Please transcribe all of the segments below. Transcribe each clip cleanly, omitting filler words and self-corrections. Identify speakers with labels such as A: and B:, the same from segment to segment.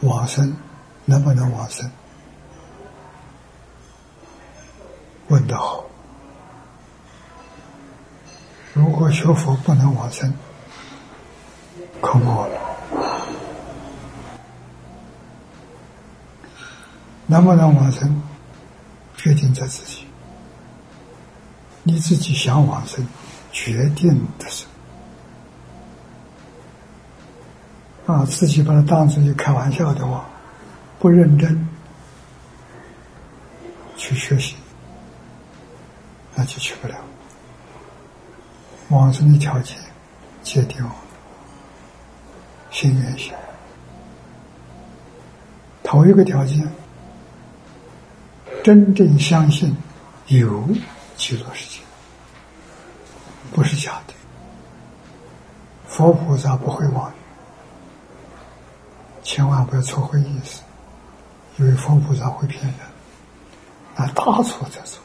A: 往生能不能往生？问得好。如果学佛不能往生，可恶了。能不能往生，决定在自己。你自己想往生，决定的是自己把它当自己开玩笑的话，不认真去学习，那就去不了。往生的条件界定心愿行。头一个条件，真正相信有极乐世界，不是假的。佛菩萨不会妄语，千万不要错会意思，因为佛菩萨会骗人，那大错特错。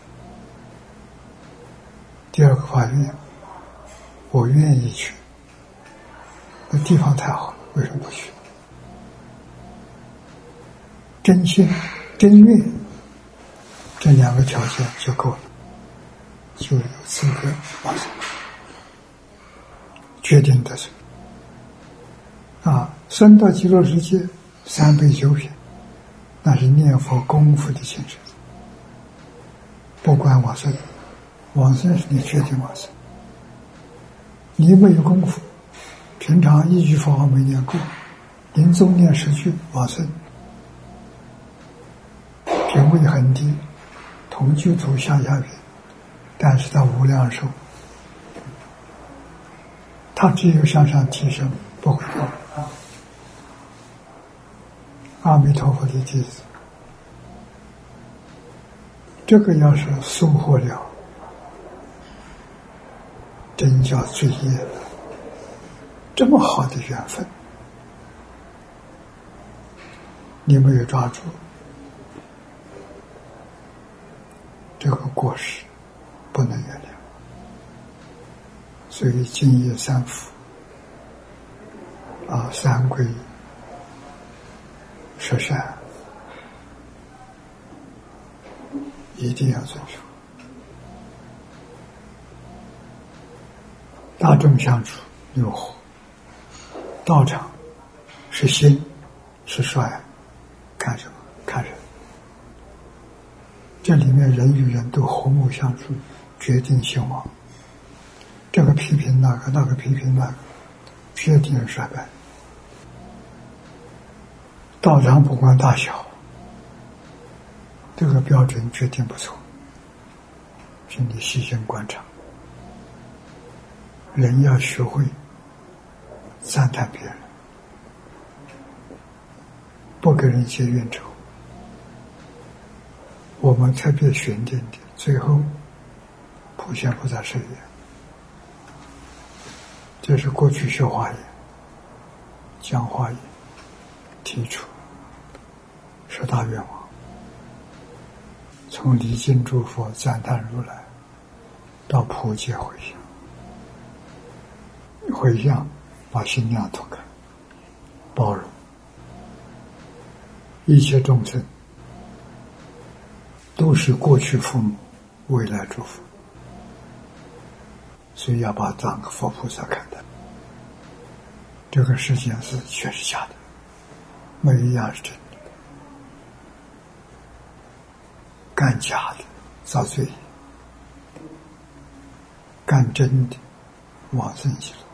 A: 第二个发愿，我愿意去，那地方太好了，为什么不去？真心真愿，这两个条件就够了，就有资格往生。决定的是生到极乐世界3倍9品，那是念佛功夫的精神，不管往生，往生是你决定往生。你没有功夫，平常一句佛号没念过，临终念10句往生，品位很低，同居土下品，但是他无量寿，他只有向上提升，不会掉。阿弥陀佛的弟子，这个要是收获了，真叫罪业了。这么好的缘分，你没有抓住，这个过失不能原谅。所以敬业3福3皈10善一定要遵守。大众相处有火，道场是兴是衰，看什么？看人。这里面人与人都和睦相处，决定兴亡。这个批评那个，那个批评那个，决定衰败。道场不管大小，这个标准决定不错，请你细心观察。人要学会赞叹别人，不跟人结怨仇。我们特别选定的，最后普贤菩萨誓言，这是过去学华严、讲华严提出10大愿望，从礼敬诸佛、赞叹如来，到普皆回向，回向把心量拓开，包容一切众生，都是过去父母，未来诸佛，所以要把它当个佛菩萨看待。这个世界是全是假的，没有一样是真的。干假的遭罪，干真的往生极乐。